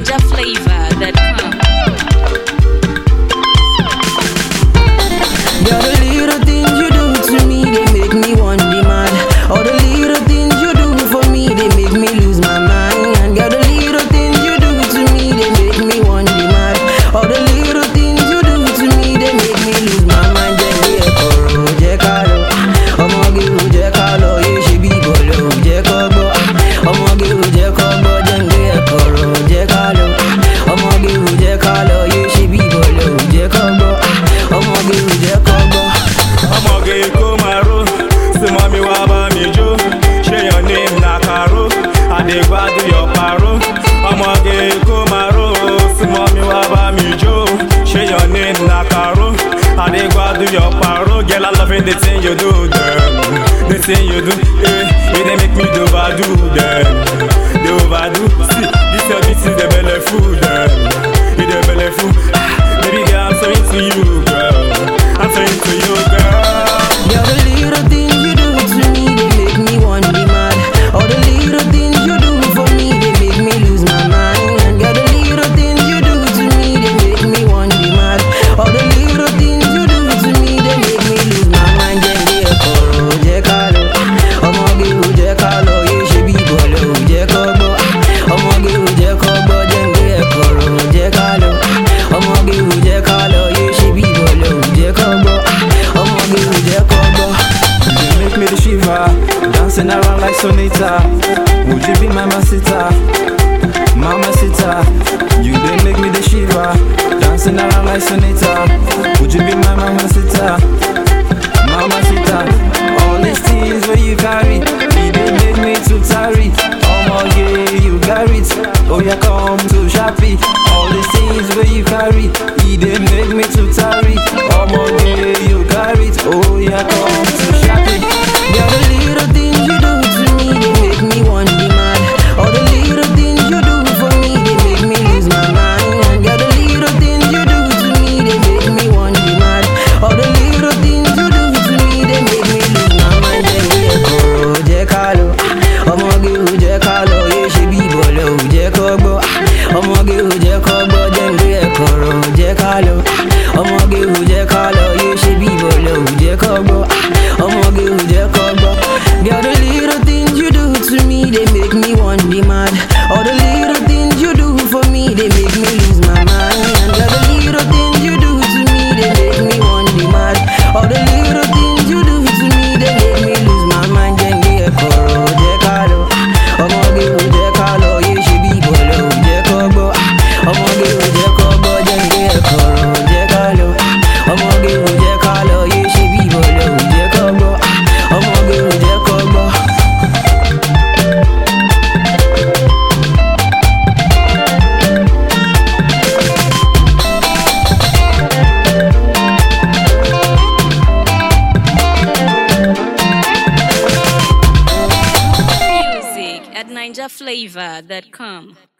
NigerFlavor.com. Girl, the little things you do to me, they make me want the mad. All the little things you do for me, they make me lose my mind. And girl, the little things you do to me, they make me want the mad. All the little things you do to me, they make me lose my mind. Jẹ́ ká lọ, ọmọge ò jẹ́ ká lọ, yé ṣe bí bọ̀lọ̀ ò jẹ́ kó gbọ́. Ọmọge ò jẹ́ kó gbọ́, jẹ́ ń gbé ẹ̀kọ́rọ̀ jẹ́ ká lọ. Ọmọge ò jẹ́ ká lọ, yé ṣe bí bọ̀lọ̀ ò jẹ́ kó gbọ́. Ọmọge ò jẹ́ kó gbọ́. Ọmọge kó máa ró, súnmọ́ mi wá bá mi jó. Ṣé your name na Karo? Adégbádùn yọ pàró. Ọmọge kó máa ró, súnmọ́ mi wá bá mi jó. Ṣé your name na Karo? Adégbádùn yọ pàró. Girl, I love the thing you do, girl. The thing you do, it dey make me dey overdo them. Dey overdo. See, this is the belly food, girl. It dey belly food. Baby girl, I'm so into you, girl. I'm so into you, girl. Girl, the little things you do to me, they make me want the mad. All the little things you do for me, they make me lose my mind. And girl, the little things you do to me, they make me want the mad. All the little things you do to me, they make me lose my mind. Jẹ́ ká lọ, ọmọge ò jẹ́ ká lọ, yé ṣe bí bọ̀lọ̀ ò jẹ́ kó gbọ́. Ọmọge ò jẹ́ kó gbọ́, jẹ́ ń gbé ẹ̀kọ́rọ̀ jẹ́ ká lọ. Ọmọge ò jẹ́ ká lọ, yé ṣe bí bọ̀lọ̀ ò jẹ́ kó gbọ́. Ọmọge ò jẹ́ kó gbọ́. You make me the shiver, dancing around like Sonita. Would you be my masita? Mamacita. You did make me the shiver, dancing around like Sonita. Would you be my mamacita? Mamacita. All these things where you carry, it did make me too tarry. Oh my yeah, you got it. Oh yeah, come to Shappy. All these things where you carry, it did make me too tarry. Oh my yeah, you got it. Oh yeah, come to Shappy. Girl, the little things you do to me, they make me want the mad. All the little things you do for me, they make me lose my mind. And girl, the little things you do to me, they make me want the mad. All the little things you do to me, they make me lose my mind. Jẹ́ ká lọ, ọmọge ò jẹ́ ká lọ, yé ṣe bí bọ̀lọ̀ ò jẹ́ kó gbọ́. Ọmọge ò jẹ́ kó gbọ́, jẹ́ ń gbé ẹ̀kọ́rọ̀ jẹ́ ká lọ. Ọmọge ò jẹ́ ká lọ, yé ṣe bí bọ̀lọ̀ ò jẹ́ kó gbọ́. Ọmọge ò jẹ́ kó gbọ́. Girl, the little things you do to me, they make me want the mad. All the little things you do for me, they make me lose my mind. And girl, the little things you do to me, they make me want the mad. All the little things you do to me, they make me lose my mind. Jẹ́ ń gbé ẹ̀kọ́rọ̀ jẹ́ ká lọ. Ọmọge ò jẹ́ ká lọ, yé ṣe bí bọ̀lọ̀ ò jẹ́ kó gbọ́. Ọmọge ò jẹ́ kó gbọ́, jẹ́ ń gbé ẹ̀kọ́rọ̀ jẹ́ ká lọ. Ọmọge ò jẹ́ ká lọ, yé ṣe bí bọ̀lọ̀ ò jẹ́ kó gbọ́. Ọmọge ò jẹ́ kó gbọ́. Music at NigerFlavor.com.